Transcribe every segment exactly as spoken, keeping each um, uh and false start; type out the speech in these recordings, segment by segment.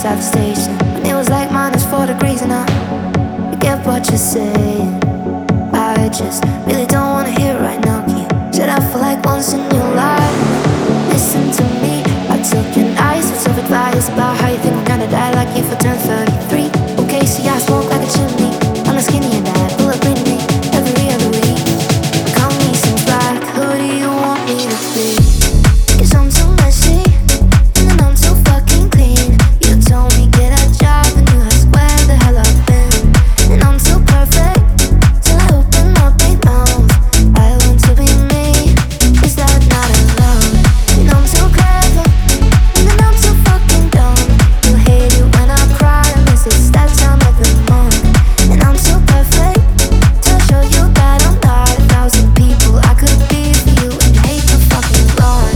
at the station. And it was like minus four degrees and I you get what you're saying. I just really don't wanna hear it right now. Can you shut up for like once in your life? Listen to me, I took your nice bits of advice about how you think I'm gonna die like if I turn thirty-three. Okay, see I smoke like a chimney, I'm not skinny and I pull up green me every other week. Call me some black, who do you want me to be? Cause I'm too messy, and then I'm too fucking clean. You told me get a job and you ask where the hell I've been. And I'm too perfect, till I open up my mouth. I want to be me, is that not allowed? And I'm too clever, and then I'm too fucking dumb. You hate it when I cry, unless it's that time of the month. And I'm too perfect, to show you that I'm not a thousand people I could be for you. And you hate the fucking Lord,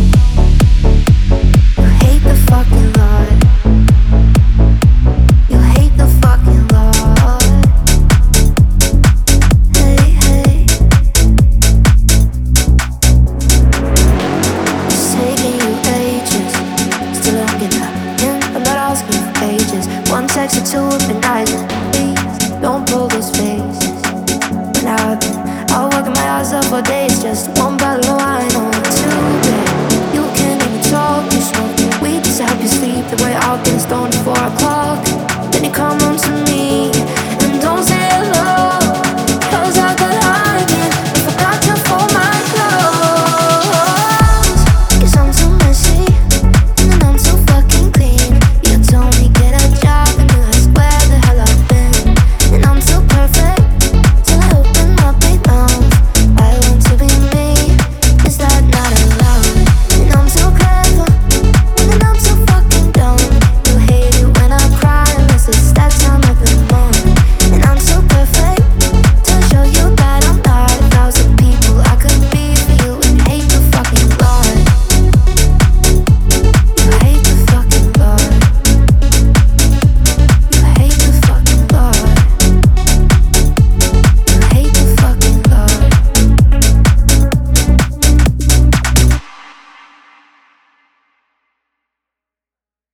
you hate the fucking Lord, you hate the fucking Lord. Hey, hey, it's taking you ages, still don't get that in. I'm not asking for pages, one text or two have been nice. Please don't pull those faces. When I've been out working my ass off for days, just one bite